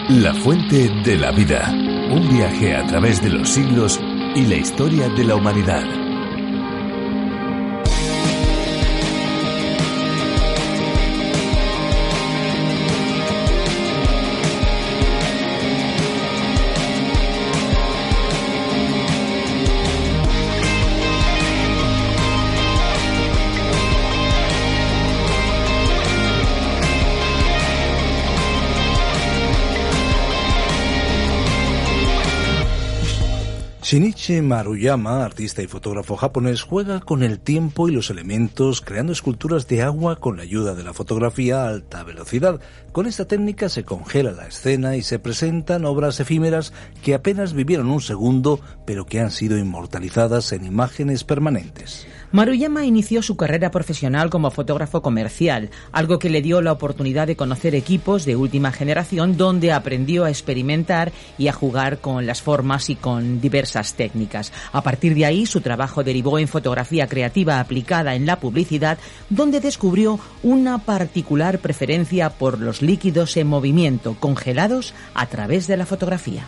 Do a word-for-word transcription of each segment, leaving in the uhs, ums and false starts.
La fuente de la vida. Un viaje a través de los siglos y la historia de la humanidad. Shinichi Maruyama, artista y fotógrafo japonés, juega con el tiempo y los elementos creando esculturas de agua con la ayuda de la fotografía a alta velocidad. Con esta técnica se congela la escena y se presentan obras efímeras que apenas vivieron un segundo, pero que han sido inmortalizadas en imágenes permanentes. Maruyama inició su carrera profesional como fotógrafo comercial, algo que le dio la oportunidad de conocer equipos de última generación donde aprendió a experimentar y a jugar con las formas y con diversas técnicas. A partir de ahí, su trabajo derivó en fotografía creativa aplicada en la publicidad, donde descubrió una particular preferencia por los líquidos en movimiento, congelados a través de la fotografía.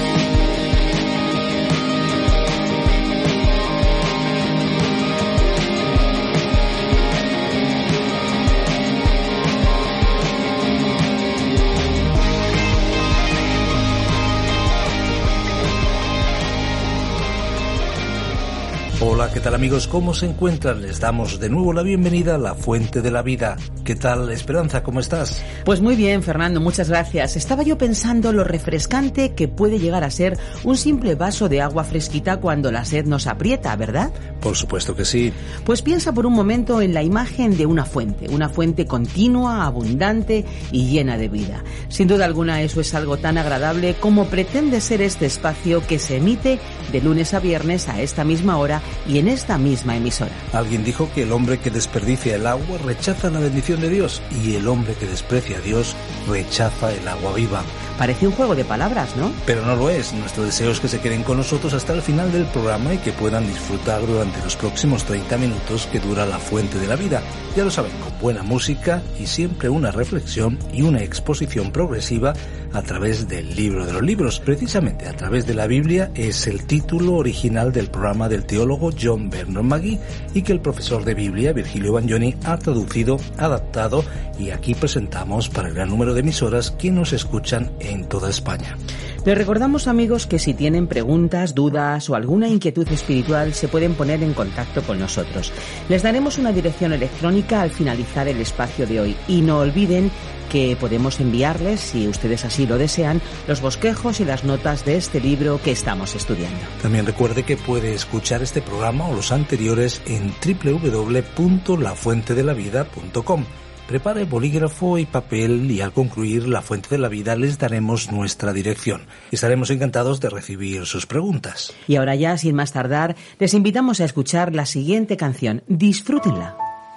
Hola, ¿qué tal amigos? ¿Cómo se encuentran? Les damos de nuevo la bienvenida a La Fuente de la Vida. ¿Qué tal, Esperanza? ¿Cómo estás? Pues muy bien, Fernando, muchas gracias. Estaba yo pensando lo refrescante que puede llegar a ser un simple vaso de agua fresquita cuando la sed nos aprieta, ¿verdad? Por supuesto que sí. Pues piensa por un momento en la imagen de una fuente, una fuente continua, abundante y llena de vida. Sin duda alguna eso es algo tan agradable como pretende ser este espacio que se emite de lunes a viernes a esta misma hora y en esta misma emisora. Alguien dijo que el hombre que desperdicia el agua rechaza la bendición de Dios y el hombre que desprecia a Dios rechaza el agua viva. Parece un juego de palabras, ¿no? Pero no lo es. Nuestro deseo es que se queden con nosotros hasta el final del programa y que puedan disfrutar durante los próximos treinta minutos que dura La Fuente de la Vida. Ya lo saben, con buena música y siempre una reflexión y una exposición progresiva a través del libro de los libros. Precisamente a través de la Biblia es el título original del programa del teólogo John Vernon McGee y que el profesor de Biblia Virgilio Bagnoni ha traducido, adaptado y aquí presentamos para el gran número de emisoras que nos escuchan en toda España. Les recordamos, amigos, que si tienen preguntas, dudas o alguna inquietud espiritual se pueden poner en contacto con nosotros. Les daremos una dirección electrónica al finalizar el espacio de hoy y no olviden que podemos enviarles, si ustedes así lo desean, los bosquejos y las notas de este libro que estamos estudiando. También recuerde que puede escuchar este programa o los anteriores en doble u doble u doble u punto la fuente de la vida punto com. Prepare bolígrafo y papel y al concluir La Fuente de la Vida les daremos nuestra dirección. Estaremos encantados de recibir sus preguntas. Y ahora ya, sin más tardar, les invitamos a escuchar la siguiente canción. Disfrútenla.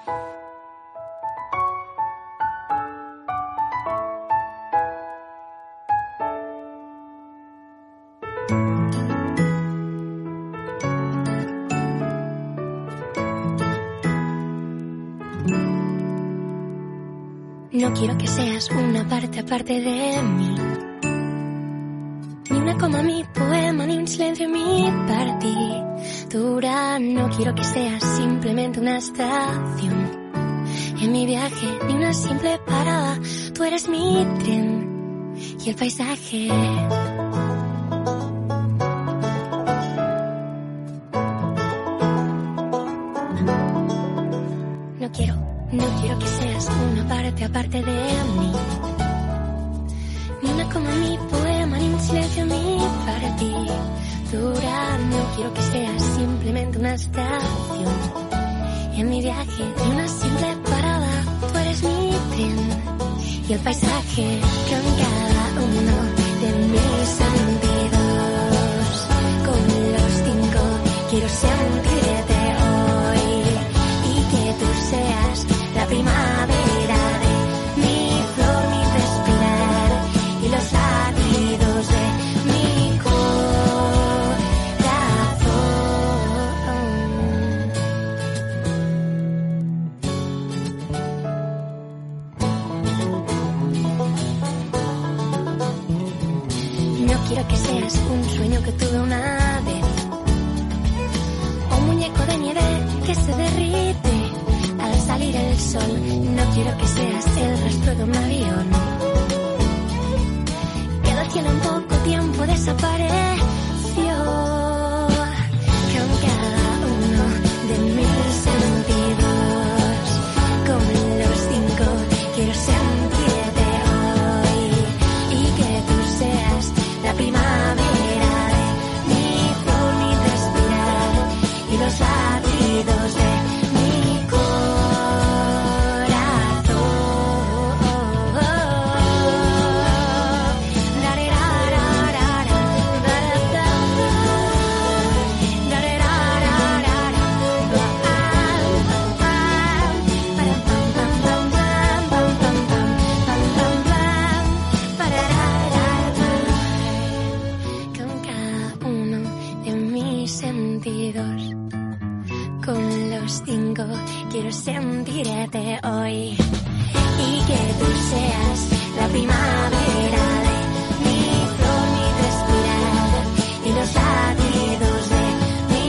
No quiero que seas una parte aparte de mí, ni una coma en mi poema, ni un silencio en mi partitura. No quiero que seas simplemente una estación en mi viaje, ni una simple parada. Tú eres mi tren y el paisaje. No quiero No quiero que seas una parte aparte de mí, ni una coma en mi poema, ni un silencio en mi partitura. No quiero que seas simplemente una estación en mi viaje, ni una simple parada. Tú eres mi tren y el paisaje con cada uno de mis sentidos. Con los cinco quiero sentirte hoy y que tú seas la primavera de mi flor, mi respirar y los latidos de mi corazón. que tuve una vez. Un muñeco de nieve que se derrite al salir el sol. No quiero que seas el rastro de un avión. Quedó el cielo en poco tiempo, desapareció. Con cada uno de mis sentidos, con los cinco, quiero sentirte hoy. Y que tú seas la primavera de mi flor, mi respirar y los latidos de mi quiero sentirte hoy. Y que tú seas la primavera de mi flor, mi respirar y los latidos de mi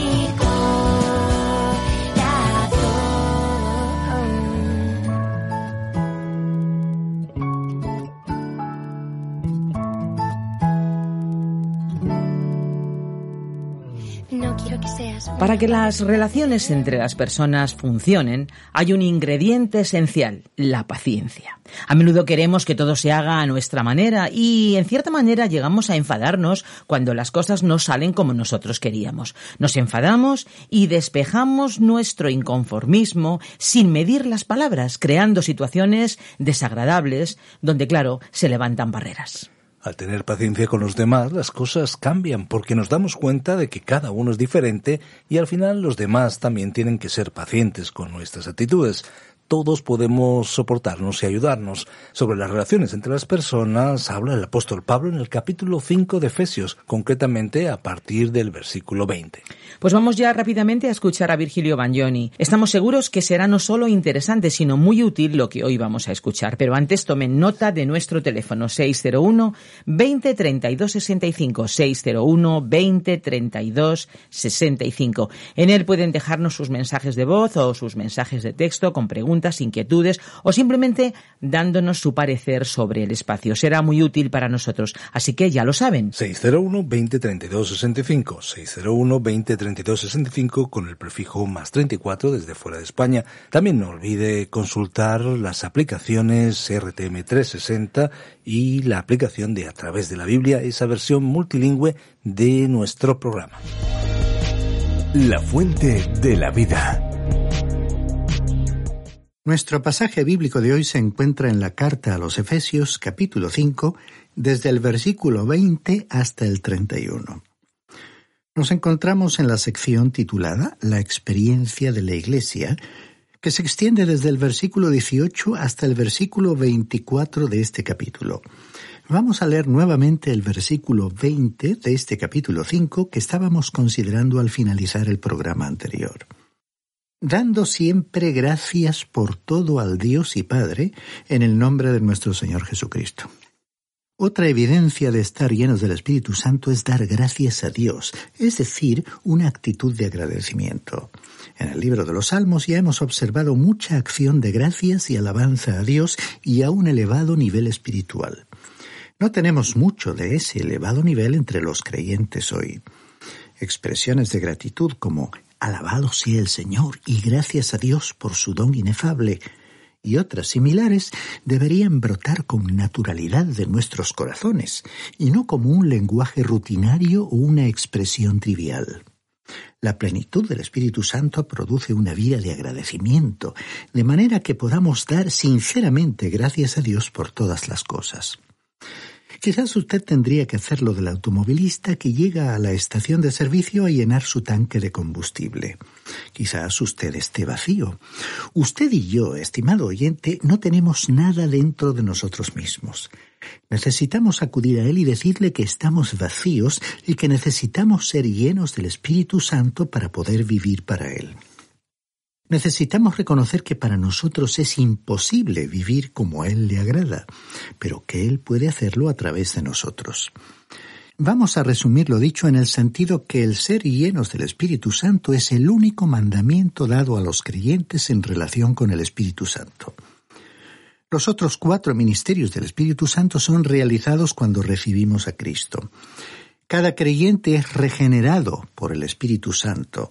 corazón. No quiero que seas... Para que las relaciones entre las personas funcionen, hay un ingrediente esencial, la paciencia. A menudo queremos que todo se haga a nuestra manera y, en cierta manera, llegamos a enfadarnos cuando las cosas no salen como nosotros queríamos. Nos enfadamos y despejamos nuestro inconformismo sin medir las palabras, creando situaciones desagradables donde, claro, se levantan barreras. Al tener paciencia con los demás, las cosas cambian porque nos damos cuenta de que cada uno es diferente y al final los demás también tienen que ser pacientes con nuestras actitudes. Todos podemos soportarnos y ayudarnos. Sobre las relaciones entre las personas habla el apóstol Pablo en el capítulo cinco de Efesios, concretamente a partir del versículo veinte. Pues vamos ya rápidamente a escuchar a Virgilio Bagnoni. Estamos seguros que será no solo interesante, sino muy útil lo que hoy vamos a escuchar. Pero antes tomen nota de nuestro teléfono seis cero uno, veinte, treinta y dos, sesenta y cinco, seis cero uno, veinte, treinta y dos, sesenta y cinco. En él pueden dejarnos sus mensajes de voz o sus mensajes de texto con preguntas, inquietudes o simplemente dándonos su parecer sobre el espacio. Será muy útil para nosotros, así que ya lo saben. seis cero uno, veinte, treinta y dos, sesenta y cinco, seis cero uno, veinte, treinta y dos, sesenta y cinco con el prefijo más treinta y cuatro desde fuera de España. También no olvide consultar las aplicaciones R T M trescientos sesenta y la aplicación de A Través de la Biblia, esa versión multilingüe de nuestro programa. La fuente de la vida. Nuestro pasaje bíblico de hoy se encuentra en la carta a los Efesios, capítulo cinco, desde el versículo veinte hasta el treinta y uno. Nos encontramos en la sección titulada La experiencia de la Iglesia, que se extiende desde el versículo dieciocho hasta el versículo veinticuatro de este capítulo. Vamos a leer nuevamente el versículo veinte de este capítulo cinco que estábamos considerando al finalizar el programa anterior. Dando siempre gracias por todo al Dios y Padre, en el nombre de nuestro Señor Jesucristo. Otra evidencia de estar llenos del Espíritu Santo es dar gracias a Dios, es decir, una actitud de agradecimiento. En el libro de los Salmos ya hemos observado mucha acción de gracias y alabanza a Dios y a un elevado nivel espiritual. No tenemos mucho de ese elevado nivel entre los creyentes hoy. Expresiones de gratitud como «Alabado sea el Señor y gracias a Dios por su don inefable» y otras similares deberían brotar con naturalidad de nuestros corazones y no como un lenguaje rutinario o una expresión trivial. La plenitud del Espíritu Santo produce una vida de agradecimiento, de manera que podamos dar sinceramente gracias a Dios por todas las cosas. Quizás usted tendría que hacer lo del automovilista que llega a la estación de servicio a llenar su tanque de combustible. Quizás usted esté vacío. Usted y yo, estimado oyente, no tenemos nada dentro de nosotros mismos. Necesitamos acudir a Él y decirle que estamos vacíos y que necesitamos ser llenos del Espíritu Santo para poder vivir para Él. Necesitamos reconocer que para nosotros es imposible vivir como a Él le agrada, pero que Él puede hacerlo a través de nosotros. Vamos a resumir lo dicho en el sentido que el ser llenos del Espíritu Santo es el único mandamiento dado a los creyentes en relación con el Espíritu Santo. Los otros cuatro ministerios del Espíritu Santo son realizados cuando recibimos a Cristo. Cada creyente es regenerado por el Espíritu Santo.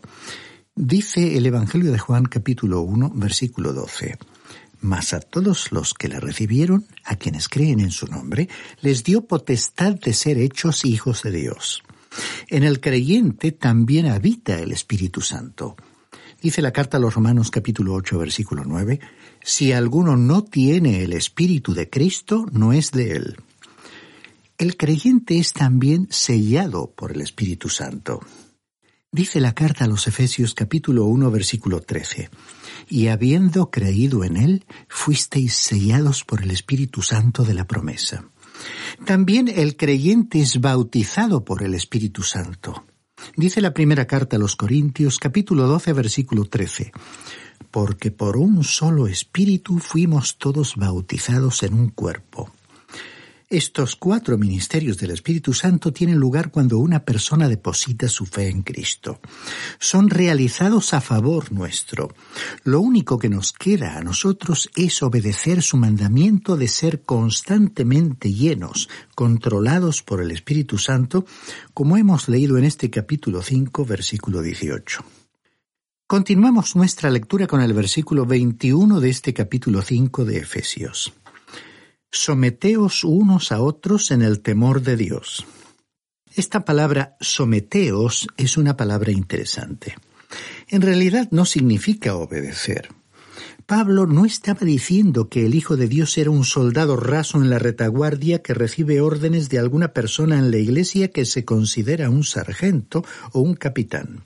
Dice el Evangelio de Juan capítulo uno, versículo doce. Mas a todos los que le recibieron, a quienes creen en su nombre, les dio potestad de ser hechos hijos de Dios. En el creyente también habita el Espíritu Santo. Dice la carta a los Romanos capítulo ocho, versículo nueve, si alguno no tiene el Espíritu de Cristo, no es de él. El creyente es también sellado por el Espíritu Santo. Dice la carta a los Efesios capítulo uno, versículo trece, y habiendo creído en él, fuisteis sellados por el Espíritu Santo de la promesa. También el creyente es bautizado por el Espíritu Santo. Dice la primera carta a los Corintios capítulo doce, versículo trece, porque por un solo Espíritu fuimos todos bautizados en un cuerpo. Estos cuatro ministerios del Espíritu Santo tienen lugar cuando una persona deposita su fe en Cristo. Son realizados a favor nuestro. Lo único que nos queda a nosotros es obedecer su mandamiento de ser constantemente llenos, controlados por el Espíritu Santo, como hemos leído en este capítulo cinco, versículo dieciocho. Continuamos nuestra lectura con el versículo veintiuno de este capítulo cinco de Efesios. Someteos unos a otros en el temor de Dios. Esta palabra someteos es una palabra interesante. En realidad no significa obedecer. Pablo no estaba diciendo que el Hijo de Dios era un soldado raso en la retaguardia que recibe órdenes de alguna persona en la iglesia que se considera un sargento o un capitán.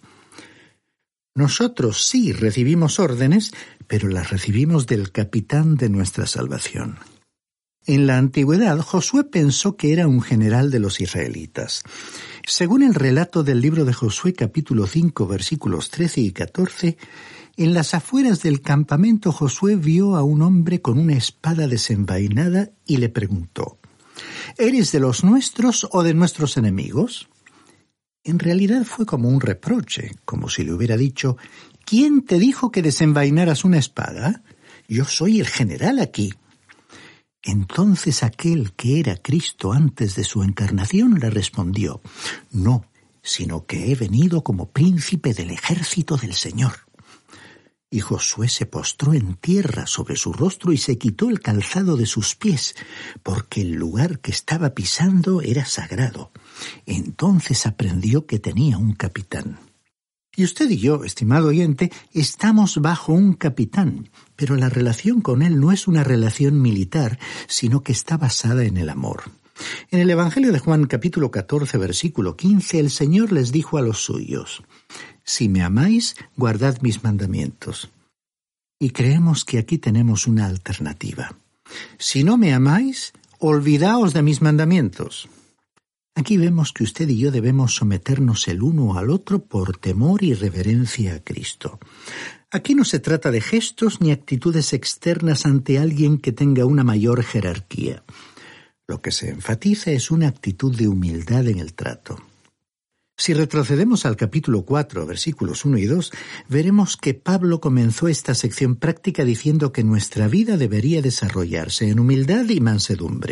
Nosotros sí recibimos órdenes, pero las recibimos del capitán de nuestra salvación. En la antigüedad, Josué pensó que era un general de los israelitas. Según el relato del libro de Josué capítulo cinco, versículos trece y catorce, en las afueras del campamento Josué vio a un hombre con una espada desenvainada y le preguntó, ¿eres de los nuestros o de nuestros enemigos? En realidad fue como un reproche, como si le hubiera dicho, ¿quién te dijo que desenvainaras una espada? Yo soy el general aquí. Entonces aquel que era Cristo antes de su encarnación le respondió, no, sino que he venido como príncipe del ejército del Señor. Y Josué se postró en tierra sobre su rostro y se quitó el calzado de sus pies, porque el lugar que estaba pisando era sagrado. Entonces aprendió que tenía un capitán. Y usted y yo, estimado oyente, estamos bajo un capitán, pero la relación con él no es una relación militar, sino que está basada en el amor. En el Evangelio de Juan capítulo catorce, versículo quince, el Señor les dijo a los suyos, «Si me amáis, guardad mis mandamientos». Y creemos que aquí tenemos una alternativa. «Si no me amáis, olvidaos de mis mandamientos». Aquí vemos que usted y yo debemos someternos el uno al otro por temor y reverencia a Cristo. Aquí no se trata de gestos ni actitudes externas ante alguien que tenga una mayor jerarquía. Lo que se enfatiza es una actitud de humildad en el trato. Si retrocedemos al capítulo cuatro, versículos uno y dos, veremos que Pablo comenzó esta sección práctica diciendo que nuestra vida debería desarrollarse en humildad y mansedumbre.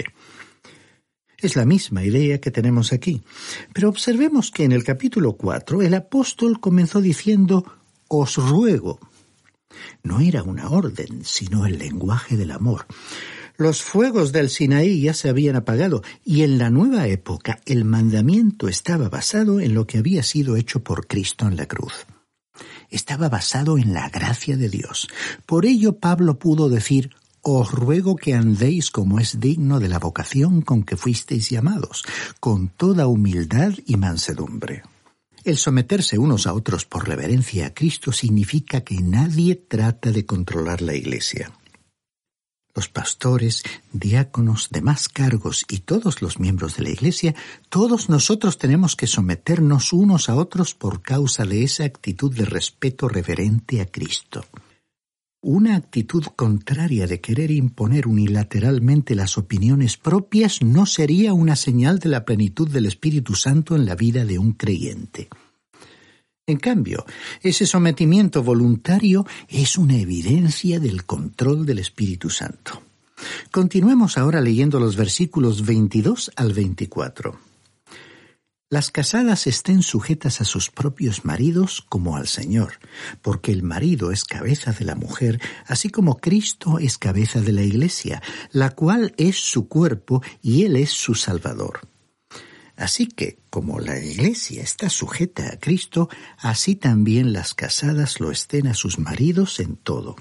Es la misma idea que tenemos aquí. Pero observemos que en el capítulo cuatro el apóstol comenzó diciendo, «Os ruego». No era una orden, sino el lenguaje del amor. Los fuegos del Sinaí ya se habían apagado, y en la nueva época el mandamiento estaba basado en lo que había sido hecho por Cristo en la cruz. Estaba basado en la gracia de Dios. Por ello Pablo pudo decir, «Os ruego que andéis como es digno de la vocación con que fuisteis llamados, con toda humildad y mansedumbre». El someterse unos a otros por reverencia a Cristo significa que nadie trata de controlar la Iglesia. Los pastores, diáconos, demás cargos y todos los miembros de la Iglesia, todos nosotros tenemos que someternos unos a otros por causa de esa actitud de respeto reverente a Cristo. Una actitud contraria de querer imponer unilateralmente las opiniones propias no sería una señal de la plenitud del Espíritu Santo en la vida de un creyente. En cambio, ese sometimiento voluntario es una evidencia del control del Espíritu Santo. Continuemos ahora leyendo los versículos veintidós al veinticuatro. Las casadas estén sujetas a sus propios maridos como al Señor, porque el marido es cabeza de la mujer, así como Cristo es cabeza de la Iglesia, la cual es su cuerpo y Él es su Salvador. Así que, como la Iglesia está sujeta a Cristo, así también las casadas lo estén a sus maridos en todo.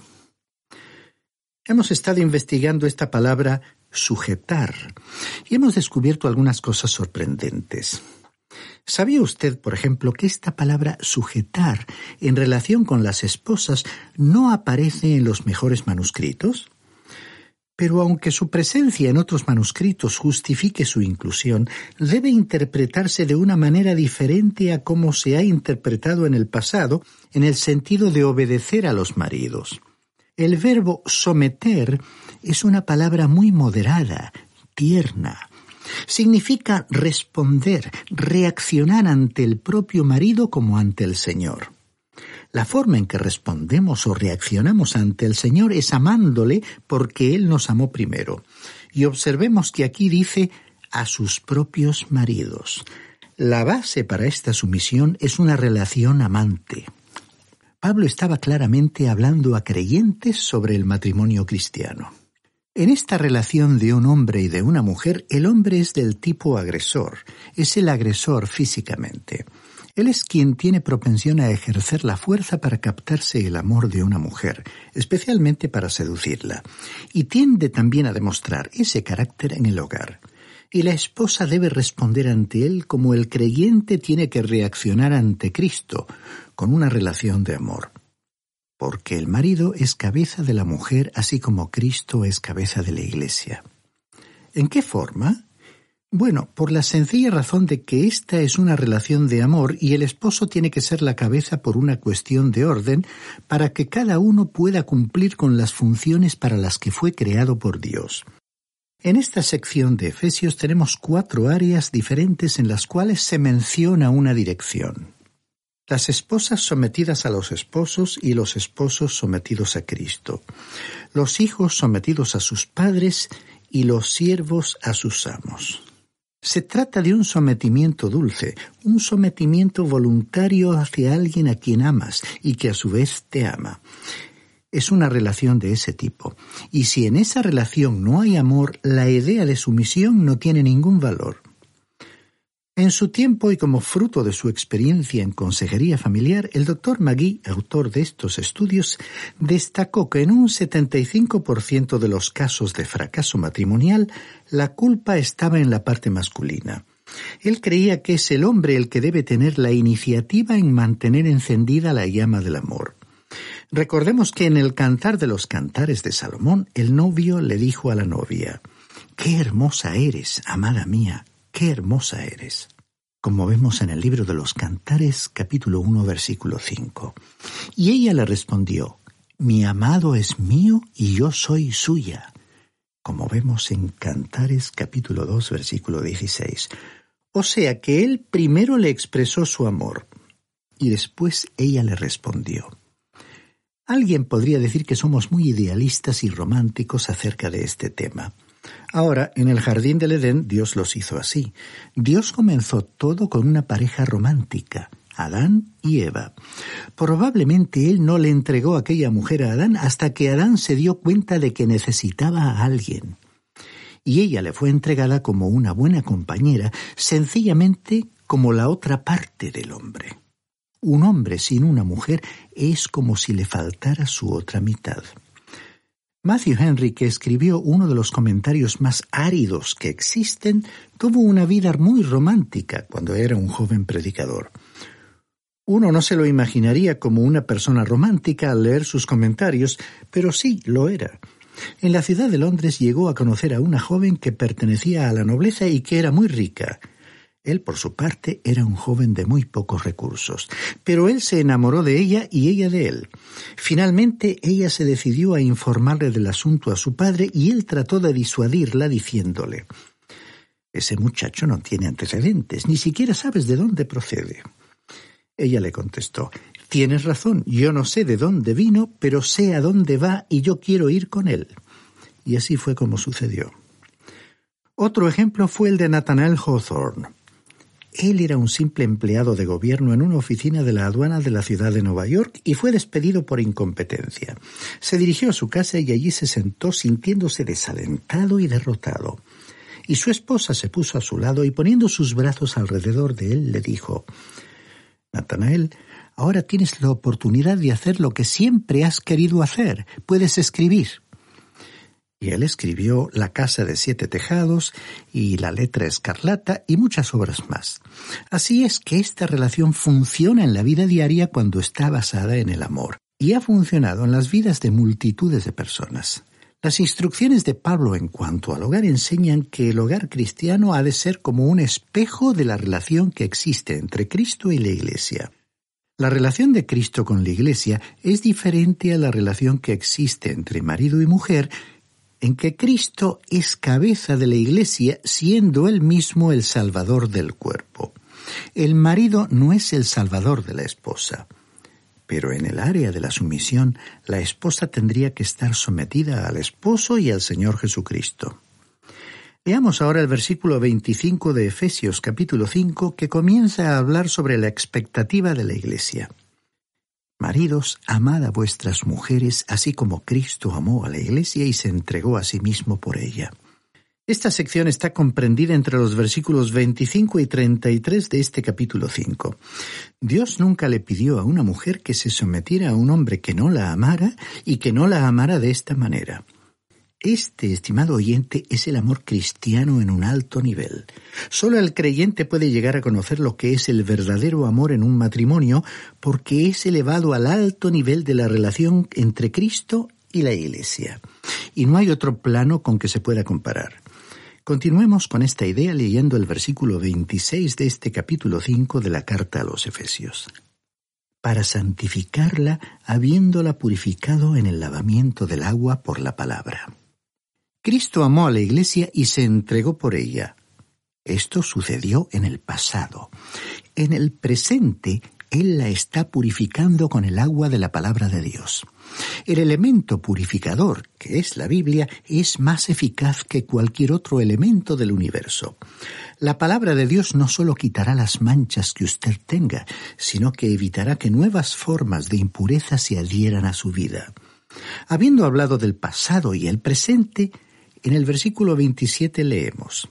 Hemos estado investigando esta palabra sujetar y hemos descubierto algunas cosas sorprendentes. ¿Sabía usted, por ejemplo, que esta palabra sujetar en relación con las esposas no aparece en los mejores manuscritos? Pero aunque su presencia en otros manuscritos justifique su inclusión, debe interpretarse de una manera diferente a cómo se ha interpretado en el pasado, en el sentido de obedecer a los maridos. El verbo someter es una palabra muy moderada, tierna. Significa responder, reaccionar ante el propio marido como ante el Señor. La forma en que respondemos o reaccionamos ante el Señor es amándole porque Él nos amó primero. Y observemos que aquí dice a sus propios maridos. La base para esta sumisión es una relación amante. Pablo estaba claramente hablando a creyentes sobre el matrimonio cristiano. En esta relación de un hombre y de una mujer, el hombre es del tipo agresor, es el agresor físicamente. Él es quien tiene propensión a ejercer la fuerza para captarse el amor de una mujer, especialmente para seducirla, y tiende también a demostrar ese carácter en el hogar. Y la esposa debe responder ante él como el creyente tiene que reaccionar ante Cristo, con una relación de amor. Porque el marido es cabeza de la mujer, así como Cristo es cabeza de la Iglesia. ¿En qué forma? Bueno, por la sencilla razón de que esta es una relación de amor y el esposo tiene que ser la cabeza por una cuestión de orden para que cada uno pueda cumplir con las funciones para las que fue creado por Dios. En esta sección de Efesios tenemos cuatro áreas diferentes en las cuales se menciona una dirección. Las esposas sometidas a los esposos y los esposos sometidos a Cristo. Los hijos sometidos a sus padres y los siervos a sus amos. Se trata de un sometimiento dulce, un sometimiento voluntario hacia alguien a quien amas y que a su vez te ama. Es una relación de ese tipo. Y si en esa relación no hay amor, la idea de sumisión no tiene ningún valor. En su tiempo y como fruto de su experiencia en consejería familiar, el doctor Magee, autor de estos estudios, destacó que en un setenta y cinco por ciento de los casos de fracaso matrimonial, la culpa estaba en la parte masculina. Él creía que es el hombre el que debe tener la iniciativa en mantener encendida la llama del amor. Recordemos que en el Cantar de los Cantares de Salomón, el novio le dijo a la novia: «¡Qué hermosa eres, amada mía! ¡Qué hermosa eres!», como vemos en el libro de los Cantares, capítulo uno, versículo cinco. Y ella le respondió: «Mi amado es mío y yo soy suya», como vemos en Cantares, capítulo dos, versículo dieciséis. O sea que él primero le expresó su amor, y después ella le respondió. Alguien podría decir que somos muy idealistas y románticos acerca de este tema. Ahora, en el jardín del Edén, Dios los hizo así. Dios comenzó todo con una pareja romántica, Adán y Eva. Probablemente Él no le entregó a aquella mujer a Adán hasta que Adán se dio cuenta de que necesitaba a alguien. Y ella le fue entregada como una buena compañera, sencillamente como la otra parte del hombre. Un hombre sin una mujer es como si le faltara su otra mitad. Matthew Henry, que escribió uno de los comentarios más áridos que existen, tuvo una vida muy romántica cuando era un joven predicador. Uno no se lo imaginaría como una persona romántica al leer sus comentarios, pero sí lo era. En la ciudad de Londres llegó a conocer a una joven que pertenecía a la nobleza y que era muy rica. Él, por su parte, era un joven de muy pocos recursos, pero él se enamoró de ella y ella de él. Finalmente, ella se decidió a informarle del asunto a su padre y él trató de disuadirla diciéndole: «Ese muchacho no tiene antecedentes, ni siquiera sabes de dónde procede». Ella le contestó: «Tienes razón, yo no sé de dónde vino, pero sé a dónde va y yo quiero ir con él». Y así fue como sucedió. Otro ejemplo fue el de Nathanael Hawthorne. Él era un simple empleado de gobierno en una oficina de la aduana de la ciudad de Nueva York y fue despedido por incompetencia. Se dirigió a su casa y allí se sentó sintiéndose desalentado y derrotado. Y su esposa se puso a su lado y poniendo sus brazos alrededor de él le dijo: «Nathanael, ahora tienes la oportunidad de hacer lo que siempre has querido hacer. Puedes escribir». Y él escribió La casa de siete tejados y La letra escarlata y muchas obras más. Así es que esta relación funciona en la vida diaria cuando está basada en el amor, y ha funcionado en las vidas de multitudes de personas. Las instrucciones de Pablo en cuanto al hogar enseñan que el hogar cristiano ha de ser como un espejo de la relación que existe entre Cristo y la Iglesia. La relación de Cristo con la Iglesia es diferente a la relación que existe entre marido y mujer, en que Cristo es cabeza de la Iglesia, siendo Él mismo el Salvador del cuerpo. El marido no es el Salvador de la esposa, pero en el área de la sumisión, la esposa tendría que estar sometida al esposo y al Señor Jesucristo. Leamos ahora el versículo veinticinco de Efesios capítulo cinco, que comienza a hablar sobre la expectativa de la Iglesia. Maridos, amad a vuestras mujeres, así como Cristo amó a la Iglesia y se entregó a sí mismo por ella. Esta sección está comprendida entre los versículos veinticinco y treinta y tres de este capítulo cinco. Dios nunca le pidió a una mujer que se sometiera a un hombre que no la amara y que no la amara de esta manera. Este, estimado oyente, es el amor cristiano en un alto nivel. Solo el creyente puede llegar a conocer lo que es el verdadero amor en un matrimonio, porque es elevado al alto nivel de la relación entre Cristo y la Iglesia. Y no hay otro plano con que se pueda comparar. Continuemos con esta idea leyendo el versículo veintiséis de este capítulo cinco de la carta a los Efesios. Para santificarla, habiéndola purificado en el lavamiento del agua por la palabra. Cristo amó a la Iglesia y se entregó por ella. Esto sucedió en el pasado. En el presente, Él la está purificando con el agua de la palabra de Dios. El elemento purificador, que es la Biblia, es más eficaz que cualquier otro elemento del universo. La palabra de Dios no solo quitará las manchas que usted tenga, sino que evitará que nuevas formas de impureza se adhieran a su vida. Habiendo hablado del pasado y el presente, en el versículo veintisiete leemos: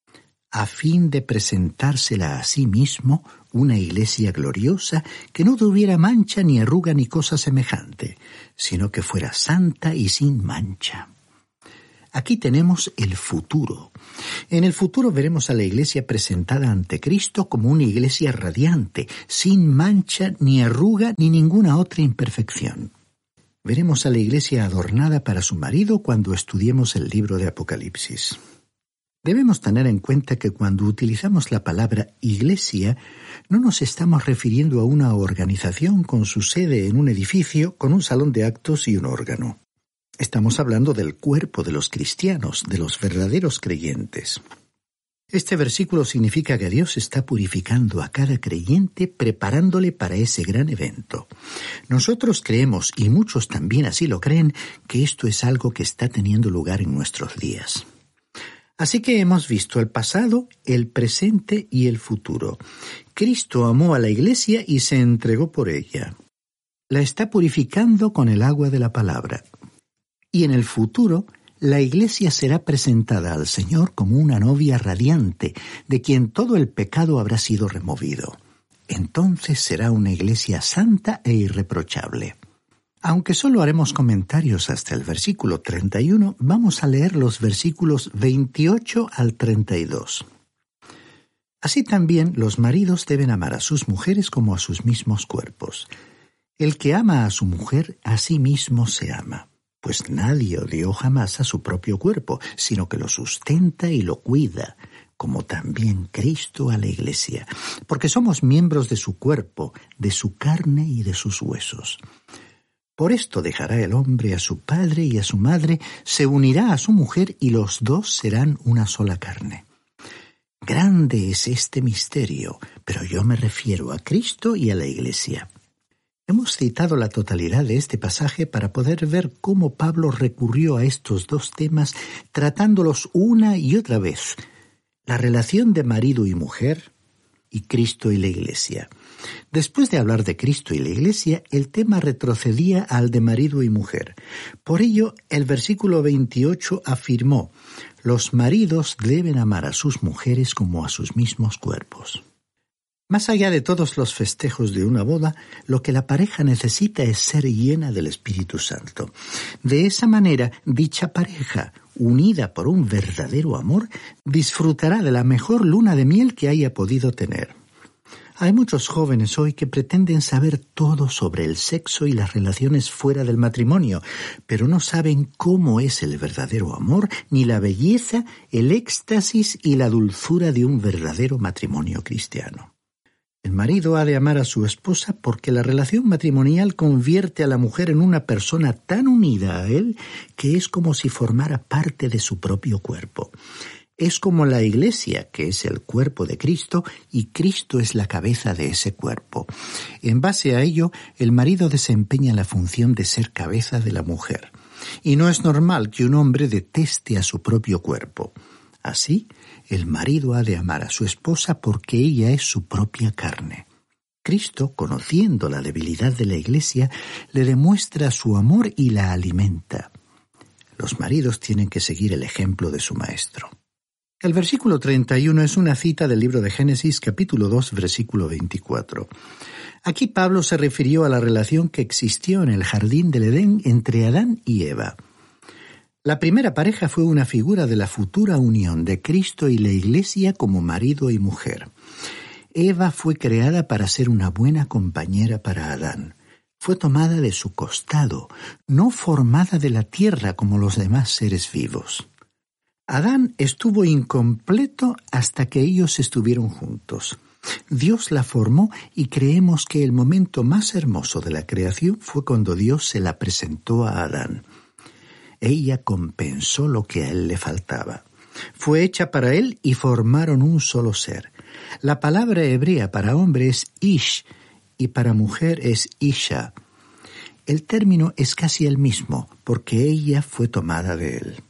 a fin de presentársela a sí mismo una iglesia gloriosa que no tuviera mancha ni arruga ni cosa semejante, sino que fuera santa y sin mancha. Aquí tenemos el futuro. En el futuro veremos a la iglesia presentada ante Cristo como una iglesia radiante, sin mancha ni arruga ni ninguna otra imperfección. Veremos a la iglesia adornada para su marido cuando estudiemos el libro de Apocalipsis. Debemos tener en cuenta que cuando utilizamos la palabra iglesia, no nos estamos refiriendo a una organización con su sede en un edificio, con un salón de actos y un órgano. Estamos hablando del cuerpo de los cristianos, de los verdaderos creyentes. Este versículo significa que Dios está purificando a cada creyente, preparándole para ese gran evento. Nosotros creemos, y muchos también así lo creen, que esto es algo que está teniendo lugar en nuestros días. Así que hemos visto el pasado, el presente y el futuro. Cristo amó a la iglesia y se entregó por ella. La está purificando con el agua de la palabra. Y en el futuro, la iglesia será presentada al Señor como una novia radiante, de quien todo el pecado habrá sido removido. Entonces será una iglesia santa e irreprochable. Aunque solo haremos comentarios hasta el versículo treinta y uno, vamos a leer los versículos veintiocho al treinta y dos. Así también los maridos deben amar a sus mujeres como a sus mismos cuerpos. El que ama a su mujer, a sí mismo se ama. Pues nadie odió jamás a su propio cuerpo, sino que lo sustenta y lo cuida, como también Cristo a la Iglesia, porque somos miembros de su cuerpo, de su carne y de sus huesos. Por esto dejará el hombre a su padre y a su madre, se unirá a su mujer y los dos serán una sola carne. Grande es este misterio, pero yo me refiero a Cristo y a la Iglesia. Hemos citado la totalidad de este pasaje para poder ver cómo Pablo recurrió a estos dos temas tratándolos una y otra vez: la relación de marido y mujer y Cristo y la Iglesia. Después de hablar de Cristo y la Iglesia, el tema retrocedía al de marido y mujer. Por ello, el versículo veintiocho afirmó: los maridos deben amar a sus mujeres como a sus mismos cuerpos. Más allá de todos los festejos de una boda, lo que la pareja necesita es ser llena del Espíritu Santo. De esa manera, dicha pareja, unida por un verdadero amor, disfrutará de la mejor luna de miel que haya podido tener. Hay muchos jóvenes hoy que pretenden saber todo sobre el sexo y las relaciones fuera del matrimonio, pero no saben cómo es el verdadero amor, ni la belleza, el éxtasis y la dulzura de un verdadero matrimonio cristiano. El marido ha de amar a su esposa porque la relación matrimonial convierte a la mujer en una persona tan unida a él que es como si formara parte de su propio cuerpo. Es como la Iglesia, que es el cuerpo de Cristo, y Cristo es la cabeza de ese cuerpo. En base a ello, el marido desempeña la función de ser cabeza de la mujer. Y no es normal que un hombre deteste a su propio cuerpo. Así, el marido ha de amar a su esposa porque ella es su propia carne. Cristo, conociendo la debilidad de la Iglesia, le demuestra su amor y la alimenta. Los maridos tienen que seguir el ejemplo de su maestro. El versículo treinta y uno es una cita del libro de Génesis, capítulo dos, versículo veinticuatro. Aquí Pablo se refirió a la relación que existió en el jardín del Edén entre Adán y Eva. La primera pareja fue una figura de la futura unión de Cristo y la Iglesia como marido y mujer. Eva fue creada para ser una buena compañera para Adán. Fue tomada de su costado, no formada de la tierra como los demás seres vivos. Adán estuvo incompleto hasta que ellos estuvieron juntos. Dios la formó y creemos que el momento más hermoso de la creación fue cuando Dios se la presentó a Adán. Ella compensó lo que a él le faltaba. Fue hecha para él y formaron un solo ser. La palabra hebrea para hombre es ish y para mujer es isha. El término es casi el mismo porque ella fue tomada de él.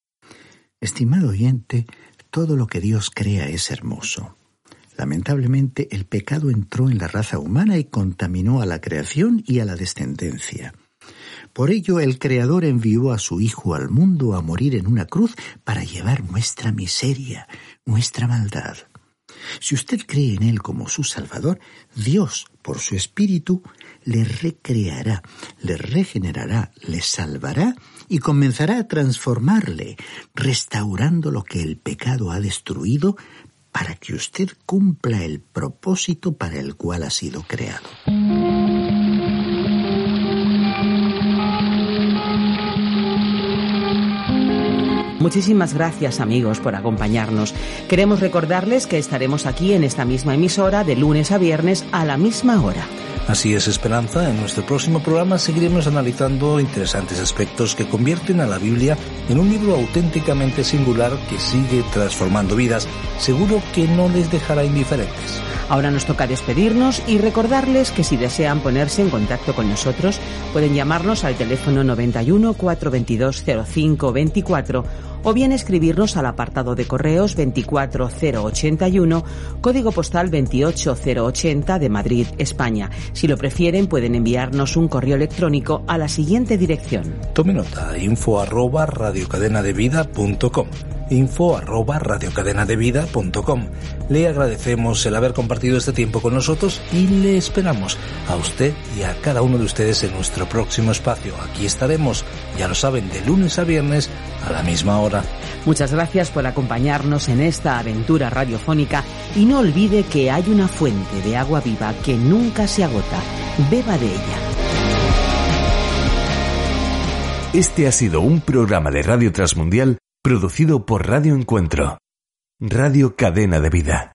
Estimado oyente, todo lo que Dios crea es hermoso. Lamentablemente, el pecado entró en la raza humana y contaminó a la creación y a la descendencia. Por ello, el Creador envió a su Hijo al mundo a morir en una cruz para llevar nuestra miseria, nuestra maldad. Si usted cree en Él como su Salvador, Dios, por su Espíritu, le recreará, le regenerará, le salvará y comenzará a transformarle, restaurando lo que el pecado ha destruido para que usted cumpla el propósito para el cual ha sido creado. Muchísimas gracias, amigos, por acompañarnos. Queremos recordarles que estaremos aquí en esta misma emisora de lunes a viernes a la misma hora. Así es, Esperanza. En nuestro próximo programa seguiremos analizando interesantes aspectos que convierten a la Biblia en un libro auténticamente singular que sigue transformando vidas. Seguro que no les dejará indiferentes. Ahora nos toca despedirnos y recordarles que si desean ponerse en contacto con nosotros, pueden llamarnos al teléfono noventa y uno, cuatrocientos veintidós, cero cinco veinticuatro o bien escribirnos al apartado de correos veinticuatro cero ochenta y uno, código postal veintiocho cero ochenta de Madrid, España. Si lo prefieren, pueden enviarnos un correo electrónico a la siguiente dirección. Tome nota: info arroba radiocadenadevida punto com. info arroba radiocadenadevida punto com. Le agradecemos el haber compartido este tiempo con nosotros y le esperamos a usted y a cada uno de ustedes en nuestro próximo espacio. Aquí estaremos, ya lo saben, de lunes a viernes a la misma hora. Muchas gracias por acompañarnos en esta aventura radiofónica y no olvide que hay una fuente de agua viva que nunca se agota. Beba de ella. Este ha sido un programa de Radio Transmundial producido por Radio Encuentro. Radio Cadena de Vida.